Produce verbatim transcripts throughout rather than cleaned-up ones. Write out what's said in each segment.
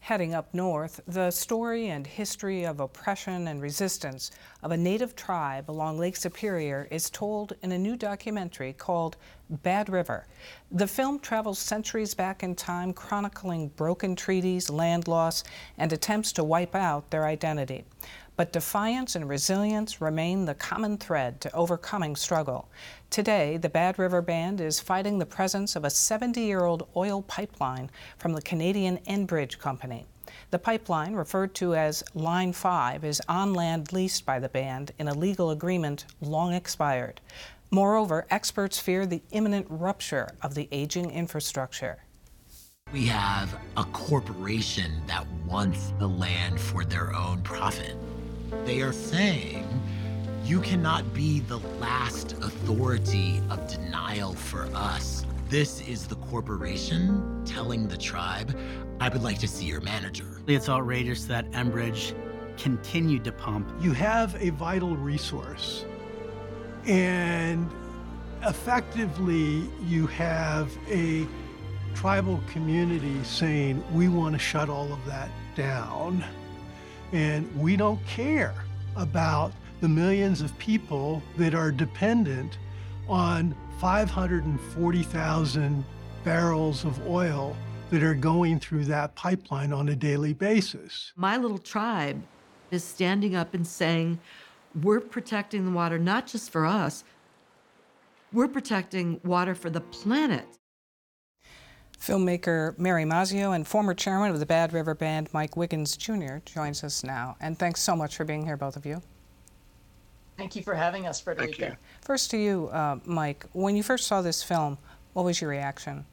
Heading up north, the story and history of oppression and resistance of a native tribe along Lake Superior is told in a new documentary called Bad River. The film travels centuries back in time, chronicling broken treaties, land loss, and attempts to wipe out their identity. But defiance and resilience remain the common thread to overcoming struggle. Today, the Bad River Band is fighting the presence of a seventy-year-old oil pipeline from the Canadian Enbridge Company. The pipeline, referred to as Line five, is on land leased by the band in a legal agreement long expired. Moreover, experts fear the imminent rupture of the aging infrastructure. We have a corporation that wants the land for their own profit. They are saying you cannot be the last authority of denial for us. This is the corporation telling the tribe, I would like to see your manager. It's outrageous that Enbridge continued to pump. You have a vital resource, and effectively you have a tribal community saying, we want to shut all of that down, and we don't care about the millions of people that are dependent on five hundred forty thousand barrels of oil that are going through that pipeline on a daily basis. My little tribe is standing up and saying, we're protecting the water not just for us, we're protecting water for the planet. Filmmaker Mary Mazzio and former chairman of the Bad River Band, Mike Wiggins Junior, joins us now. And thanks so much for being here, both of you. Thank you for having us, Frederica. Thank you. First to you, uh, Mike. When you first saw this film, what was your reaction?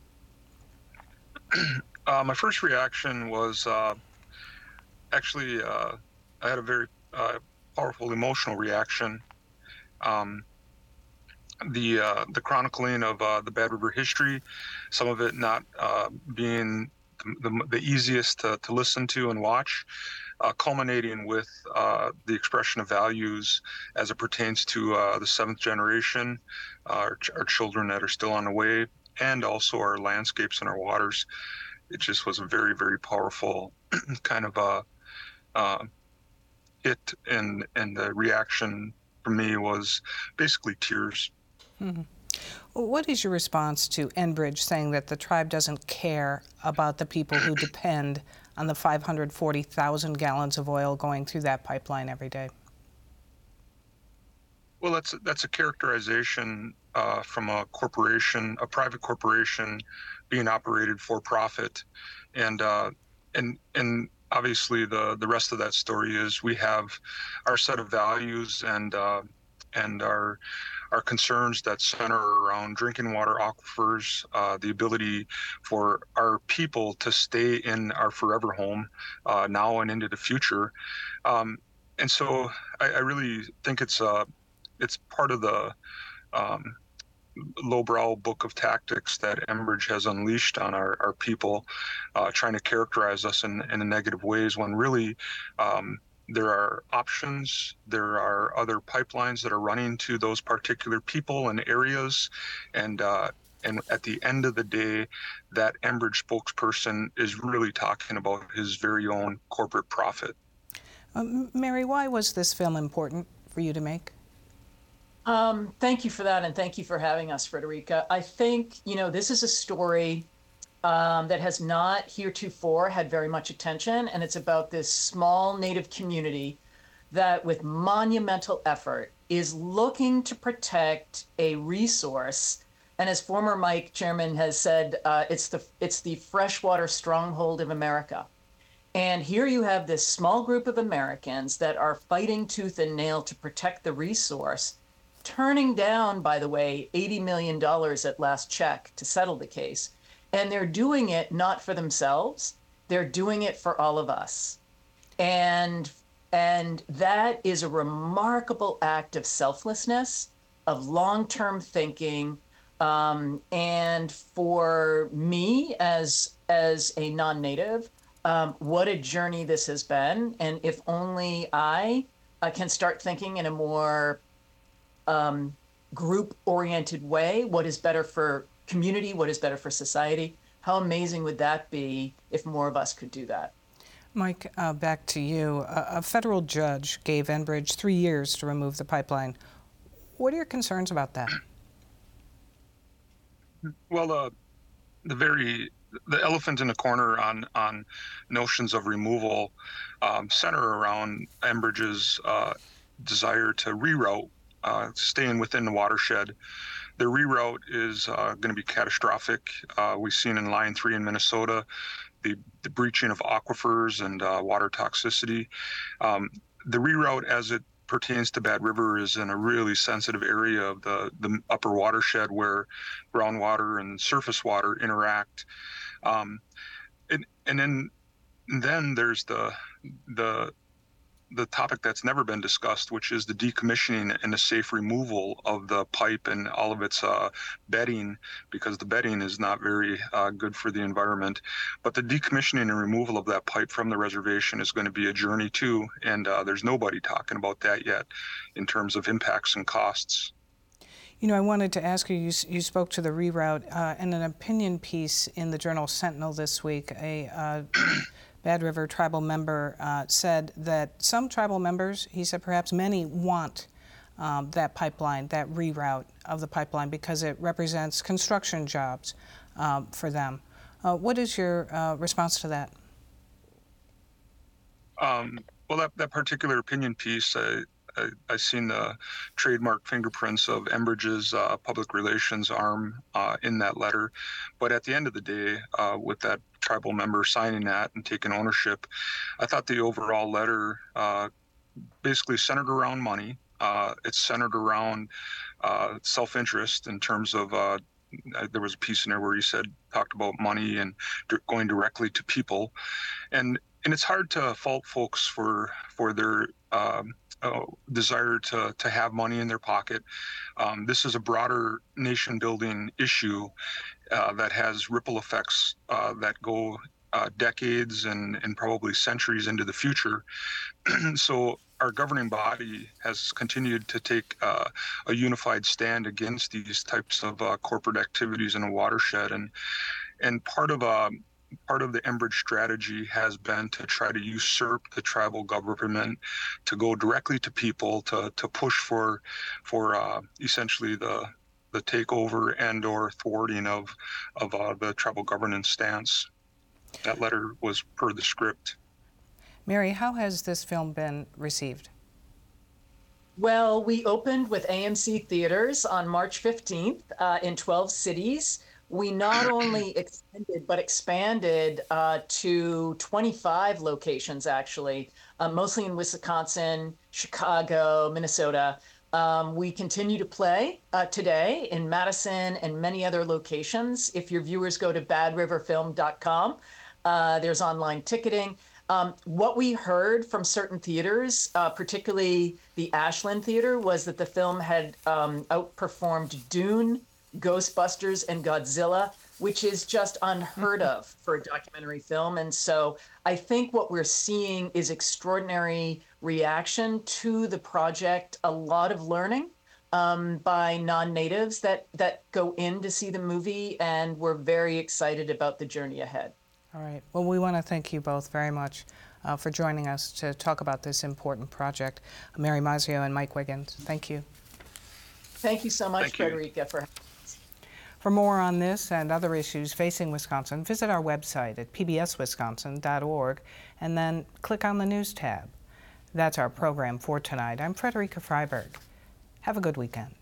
Uh, my first reaction was uh, actually, uh, I had a very uh, powerful emotional reaction. Um, the uh, the chronicling of uh, the Bad River history, some of it not uh, being the, the, the easiest to, to listen to and watch, uh, culminating with uh, the expression of values as it pertains to uh, the seventh generation, uh, our, ch- our children that are still on the way, and also our landscapes and our waters. It just was a very, very powerful kind of uh, uh, hit, and and the reaction for me was basically tears. Mm-hmm. What is your response to Enbridge saying that the tribe doesn't care about the people who depend on the five hundred forty thousand gallons of oil going through that pipeline every day? Well, that's that's a characterization uh, from a corporation, a private corporation, being operated for profit, and uh, and and obviously the the rest of that story is we have our set of values and uh, and our our concerns that center around drinking water aquifers, uh, the ability for our people to stay in our forever home uh, now and into the future, um, and so I, I really think it's uh, it's part of the um, lowbrow book of tactics that Enbridge has unleashed on our, our people, uh, trying to characterize us in, in negative ways when really um, there are options, there are other pipelines that are running to those particular people and areas, and uh, and at the end of the day, that Enbridge spokesperson is really talking about his very own corporate profit. Um, Mary, why was this film important for you to make? Um, thank you for that, and thank you for having us, Frederica. I think, you know, this is a story um, that has not heretofore had very much attention, and it's about this small Native community that, with monumental effort, is looking to protect a resource. And as former Mike Chairman has said, uh, it's the it's the freshwater stronghold of America. And here you have this small group of Americans that are fighting tooth and nail to protect the resource, turning down, by the way, eighty million dollars at last check to settle the case. And they're doing it not for themselves, they're doing it for all of us. And, and that is a remarkable act of selflessness, of long-term thinking. Um, and for me as, as a non-native, um, what a journey this has been. And if only I uh, can start thinking in a more Um, group-oriented way, what is better for community, what is better for society, how amazing would that be if more of us could do that? Mike, uh, back to you. A, a federal judge gave Enbridge three years to remove the pipeline. What are your concerns about that? Well, uh, the very the elephant in the corner on on notions of removal um, center around Enbridge's uh, desire to reroute, uh, staying within the watershed. The reroute is uh, going to be catastrophic. Uh, we've seen in Line three in Minnesota the, the breaching of aquifers and uh, water toxicity. Um, the reroute, as it pertains to Bad River, is in a really sensitive area of the, the upper watershed where groundwater and surface water interact. Um, and, and then and then there's the the the topic that's never been discussed, which is the decommissioning and the safe removal of the pipe and all of its uh, bedding, because the bedding is not very uh, good for the environment. But the decommissioning and removal of that pipe from the reservation is going to be a journey too, and uh, there's nobody talking about that yet in terms of impacts and costs. You know, I wanted to ask you, you, you spoke to the reroute uh, in an opinion piece in the Journal Sentinel this week. A uh, Bad River tribal member uh, said that some tribal members, he said perhaps many, want um, that pipeline, that reroute of the pipeline, because it represents construction jobs um, for them. Uh, what is your uh, response to that? Um, well, that, that particular opinion piece, uh, I, I seen the trademark fingerprints of Enbridge's uh, public relations arm uh, in that letter. But at the end of the day, uh, with that tribal member signing that and taking ownership, I thought the overall letter uh, basically centered around money. Uh, it's centered around uh, self-interest in terms of uh, there was a piece in there where he said talked about money and going directly to people, and and it's hard to fault folks for for their um, uh, desire to to have money in their pocket. Um, this is a broader nation building issue uh, that has ripple effects uh, that go uh, decades and and probably centuries into the future. So our governing body has continued to take uh, a unified stand against these types of uh, corporate activities in a watershed, and and part of a part of the Enbridge strategy has been to try to usurp the tribal government, to go directly to people, to to push for for uh, essentially the the takeover and or thwarting of of uh, the tribal governance stance. That letter was per the script. Mary, how has this film been received? Well, we opened with A M C Theaters on March fifteenth uh, in twelve cities. We not only extended, but expanded uh, to twenty-five locations, actually, uh, mostly in Wisconsin, Chicago, Minnesota. Um, we continue to play uh, today in Madison and many other locations. If your viewers go to bad river film dot com, uh, there's online ticketing. Um, what we heard from certain theaters, uh, particularly the Ashland Theater, was that the film had um, outperformed Dune, Ghostbusters, and Godzilla, which is just unheard of for a documentary film. And so I think what we're seeing is extraordinary reaction to the project, a lot of learning um, by non-natives that, that go in to see the movie, and we're very excited about the journey ahead. All right. Well, we want to thank you both very much uh, for joining us to talk about this important project. Mary Mazzio and Mike Wiggins, thank you. Thank you so much, Thank you. Frederica, for having us. For more on this and other issues facing Wisconsin, visit our website at p b s wisconsin dot org and then click on the News tab. That's our program for tonight. I'm Frederica Freiberg. Have a good weekend.